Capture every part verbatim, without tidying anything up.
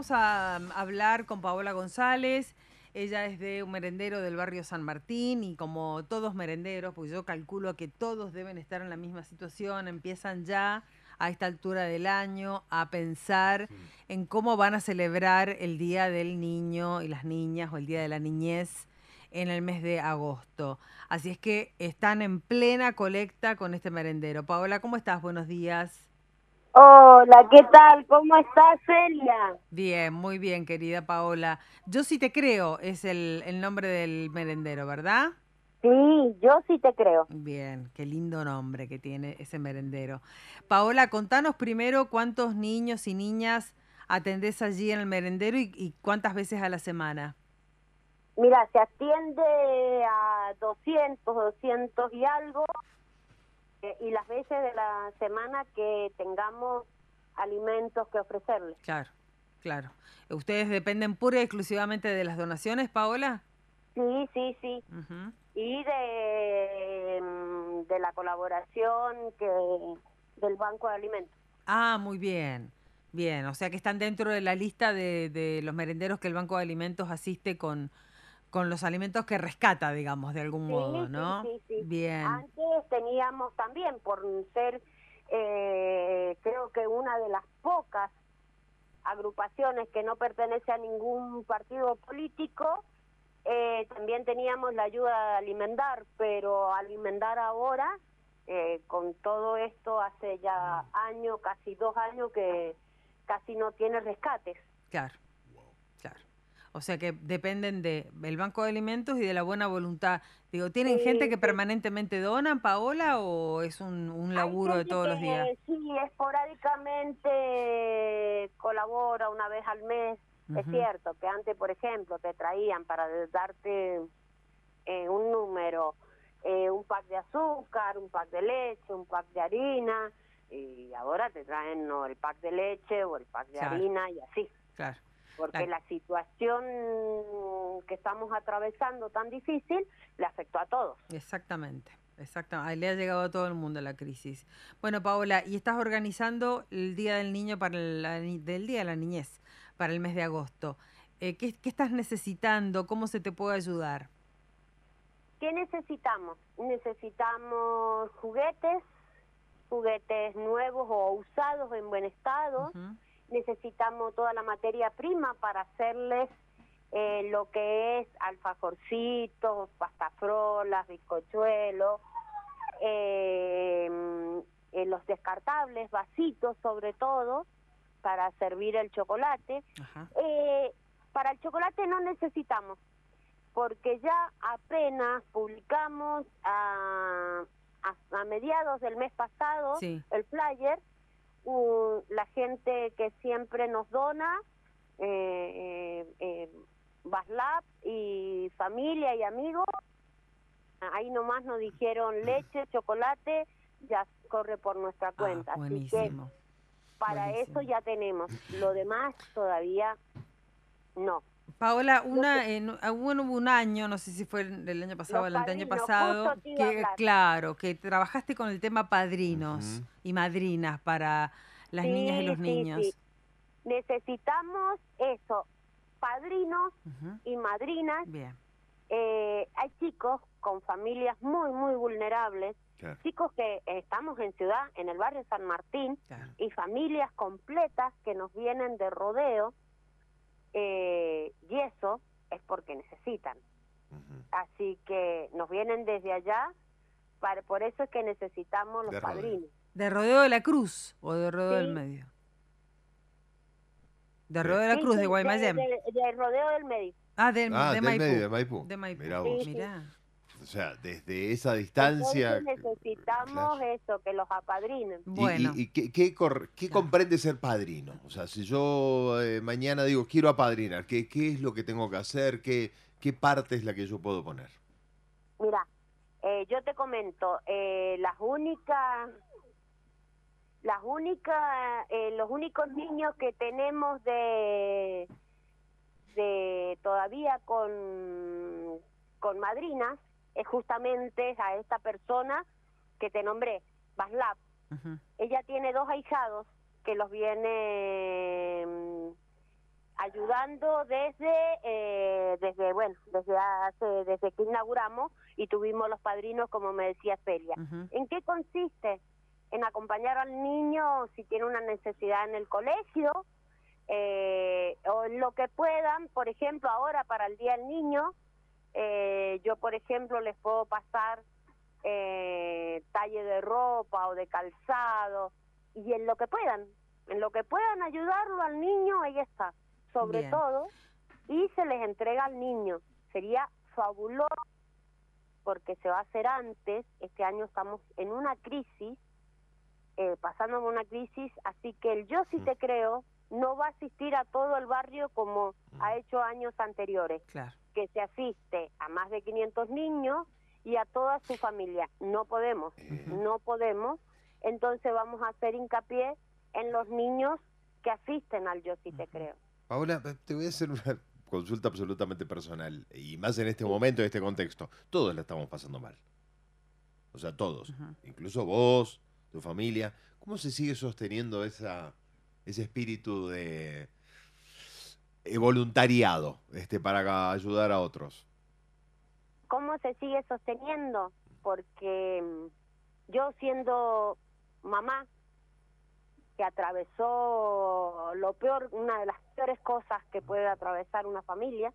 vamos a um, hablar con Paola González. Ella es de un merendero del barrio San Martín y como todos merenderos, pues yo calculo que todos deben estar en la misma situación, empiezan ya a esta altura del año a pensar en cómo van a celebrar el Día del Niño y las Niñas o el Día de la Niñez en el mes de agosto. Así es que están en plena colecta con este merendero. Paola, ¿cómo estás? Buenos días. Hola, ¿qué tal? ¿Cómo estás, Celia? Bien, muy bien, querida Paola. Yo sí te creo, es el, el nombre del merendero, ¿verdad? Sí, yo sí te creo. Bien, qué lindo nombre que tiene ese merendero. Paola, contanos primero cuántos niños y niñas atendés allí en el merendero y, y cuántas veces a la semana. Mira, se atiende a doscientos, doscientos y algo, eh, y las veces de la semana que tengamos alimentos que ofrecerles. Claro, claro. ¿Ustedes dependen pura y exclusivamente de las donaciones, Paola? Sí, sí, sí. Ujú. Y de, mm, de la colaboración que del Banco de Alimentos. Ah, muy bien. Bien, o sea que están dentro de la lista de, de los merenderos que el Banco de Alimentos asiste con, con los alimentos que rescata, digamos, de algún modo, Sí, sí, ¿no? sí, sí. Bien, Antes teníamos también, por ser, eh, creo que una de las pocas agrupaciones que no pertenece a ningún partido político, eh, también teníamos la ayuda de Alimentar, pero Alimentar ahora, eh, con todo esto, hace ya años, casi dos años que casi no tiene rescates. claro, claro. O sea que dependen de, del Banco de Alimentos y de la buena voluntad. Digo, ¿tienen gente Sí, que sí. permanentemente donan, Paola, o es un, un Hay laburo de gente todos los días? que sí, esporádicamente colabora una vez al mes. Es Ujú. cierto que antes, por ejemplo, te traían para darte eh, un número, eh, un pack de azúcar, un pack de leche, un pack de harina, y ahora te traen no el pack de leche o el pack de Claro, harina y así, claro. porque La- la situación que estamos atravesando tan difícil le afectó a todos. Exactamente, exactamente. Le ha llegado a todo el mundo la crisis. Bueno, Paola, y estás organizando el Día del Niño para la, ni- del Día de la Niñez para el mes de agosto. Eh, ¿qué, qué estás necesitando? ¿Cómo se te puede ayudar? ¿Qué necesitamos? Necesitamos juguetes, juguetes nuevos o usados en buen estado. Ujú. Necesitamos toda la materia prima para hacerles eh, lo que es alfajorcitos, pastafrolas, bizcochuelos, eh, eh, los descartables, vasitos sobre todo, para servir el chocolate. Ajá. Eh, para el chocolate no necesitamos, porque ya apenas publicamos a, a, a mediados del mes pasado Sí, el flyer, uh, la gente que siempre nos dona, eh, eh, eh, Baslap y familia y amigos, ahí nomás nos dijeron leche, chocolate, ya corre por nuestra ah, cuenta, así que buenísimo, para eso buenísimo. ya tenemos, lo demás todavía no. Paola, Lo que, una, en, ah, bueno, hubo un año, no sé si fue el el año pasado o los el anteaño padrinos, justo pasado, te iba a que hablar. claro, que trabajaste con el tema padrinos Ujú. y madrinas para las niñas y Sí, los sí, sí. niños. Necesitamos eso, padrinos Ujú. y madrinas. Bien, Eh, hay chicos con familias muy, muy vulnerables, Claro. chicos que eh, estamos en ciudad, en el barrio San Martín, claro. y familias completas que nos vienen de rodeo, eh, y eso es porque necesitan. Ujú. Así que nos vienen desde allá, para, por eso es que necesitamos los De rodeo. padrinos. ¿De Rodeo de la Cruz o de Rodeo del Sí, Medio? De Rodeo Sí. de la sí, Cruz, de sí, de, Guaymallén. de, de rodeo del medio. Ah, de, Ah, de del medio Maipú. de Maipú. De Maipú. Mirá Sí, vos. sí. Mirá. O sea, desde esa Entonces distancia. Claro. necesitamos eso, que los apadrinen. ¿Y, y, Bueno, y qué, qué, cor- qué claro. comprende ser padrino? O sea, si yo eh, mañana digo quiero apadrinar, ¿qué, qué es lo que tengo que hacer? ¿Qué, qué parte es la que yo puedo poner? Mira, eh, yo te comento, eh, las únicas, las únicas, eh, los únicos niños que tenemos de, de todavía con, con madrinas es justamente a esta persona que te nombré, Baslap. Ujú. Ella tiene dos ahijados que los viene mm, ayudando desde, eh, desde bueno, desde hace, desde que inauguramos y tuvimos los padrinos, como me decía Celia. Uh-huh. ¿En qué consiste? En acompañar al niño si tiene una necesidad en el colegio, eh, o en lo que puedan. Por ejemplo, ahora para el Día del Niño, eh, yo por ejemplo les puedo pasar eh, talle de ropa o de calzado, y en lo que puedan, en lo que puedan ayudarlo al niño, ahí está, sobre Bien. todo, y se les entrega al niño. Sería fabuloso, porque se va a hacer antes. Este año estamos en una crisis, eh, pasando por una crisis, así que el Yo Sí Te Creo no va a asistir a todo el barrio como ha hecho años anteriores, Claro. que se asiste a más de quinientos niños y a toda su familia. No podemos, Uh-huh. no podemos, entonces vamos a hacer hincapié en los niños que asisten al Yo Sí Te Creo. Paola, te voy a hacer una consulta absolutamente personal, y más en este momento, en este contexto. Todos la estamos pasando mal. O sea, todos. Uh-huh. Incluso vos, tu familia. ¿Cómo se sigue sosteniendo esa, ese espíritu de eh, voluntariado este, para ayudar a otros? ¿Cómo se sigue sosteniendo? Porque yo, siendo mamá que atravesó lo peor, una de las peores cosas que puede atravesar una familia,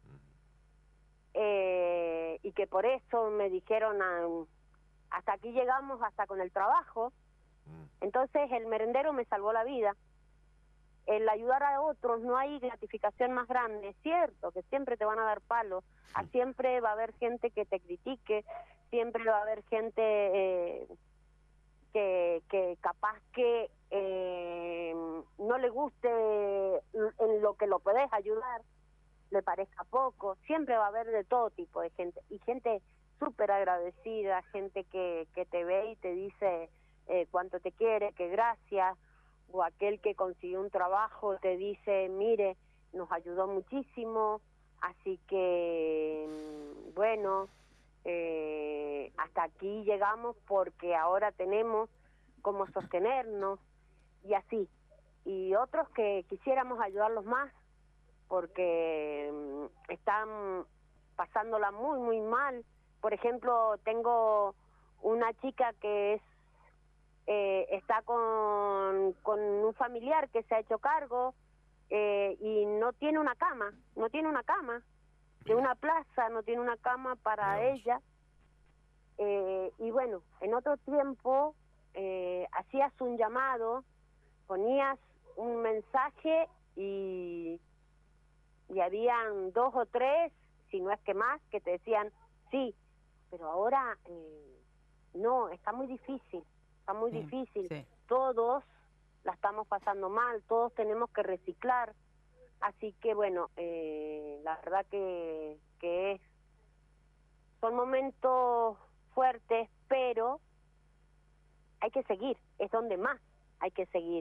eh, y que por eso me dijeron a, hasta aquí llegamos, hasta con el trabajo. Entonces el merendero me salvó la vida. El ayudar a otros, no hay gratificación más grande. Es cierto que siempre te van a dar palos, a siempre va a haber gente que te critique, siempre va a haber gente eh, que, que capaz que eh, no le guste en lo que lo podés ayudar, le parezca poco. Siempre va a haber de todo tipo de gente, y gente súper agradecida, gente que, que te ve y te dice eh, cuánto te quiere, que gracias, o aquel que consiguió un trabajo te dice, mire, nos ayudó muchísimo. Así que, bueno, eh, hasta aquí llegamos porque ahora tenemos cómo sostenernos, y así. Y otros que quisiéramos ayudarlos más, porque mm, están pasándola muy, muy mal. Por ejemplo, tengo una chica que es eh, está con, con un familiar que se ha hecho cargo, eh, y no tiene una cama, no tiene una cama de una plaza, no tiene una cama para Dios. ella. Eh, y bueno, en otro tiempo eh, hacías un llamado, ponías un mensaje y, y habían dos o tres, si no es que más, que te decían sí, pero ahora eh, no, está muy difícil, está muy Sí, difícil. sí. Todos la estamos pasando mal, todos tenemos que reciclar. Así que bueno, eh, la verdad que, que es, son momentos fuertes, pero hay que seguir, es donde más hay que seguir.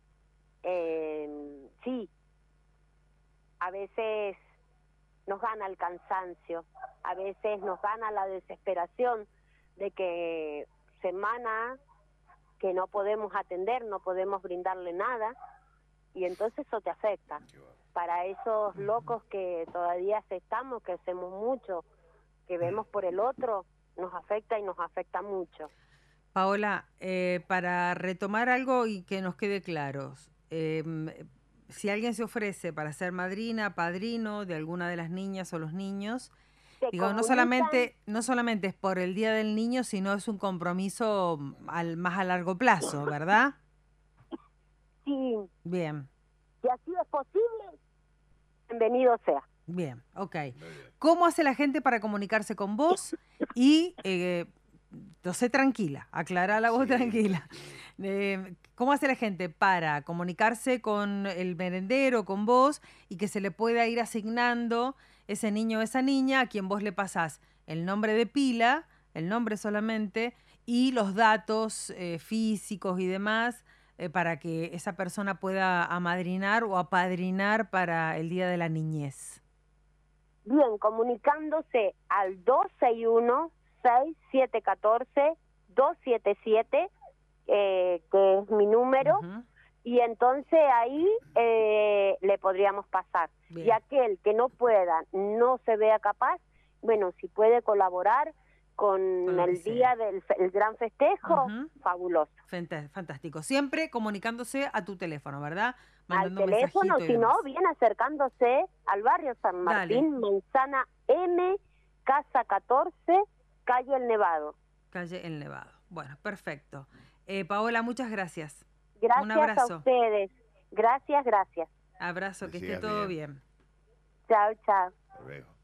Eh, sí, a veces nos gana el cansancio, a veces nos gana la desesperación de que semana que no podemos atender, no podemos brindarle nada, y entonces eso te afecta. Para esos locos que todavía aceptamos, que hacemos mucho, que vemos por el otro, nos afecta y nos afecta mucho. Paola, eh, para retomar algo y que nos quede claros, eh, si alguien se ofrece para ser madrina, padrino de alguna de las niñas o los niños, Se digo, no comunican- solamente, no solamente es por el Día del Niño, sino es un compromiso al, más a largo plazo, ¿verdad? Sí, Bien, si así es posible, bienvenido sea. bien, ok. Muy bien. ¿Cómo hace la gente para comunicarse con vos? Y, eh, no sé, tranquila, aclara la voz Sí, tranquila. Eh, ¿Cómo hace la gente para comunicarse con el merendero, con vos, y que se le pueda ir asignando ese niño o esa niña a quien vos le pasás el nombre de pila, el nombre solamente, y los datos eh, físicos y demás, eh, para que esa persona pueda amadrinar o apadrinar para el Día de la Niñez? Bien, comunicándose al dos seis uno, seis siete uno cuatro, dos siete siete, eh, que es mi número, Ujú. y entonces ahí eh, le podríamos pasar. Bien. Y aquel que no pueda, no se vea capaz, bueno, si puede colaborar con, Con lo que el sea. día del fe- el gran festejo, Ujú. fabuloso. Fanta- Fantástico. Siempre comunicándose a tu teléfono, ¿verdad? Al Mandando teléfono, mensajito y si no, demás. bien acercándose al barrio San Martín, Manzana M, Casa catorce, calle El Nevado. Calle El Nevado. Bueno, perfecto. Eh, Paola, muchas gracias. Gracias Un abrazo. a ustedes. Gracias, gracias. Abrazo, que Que esté sigas todo bien. bien. Chao, chao. Hasta luego.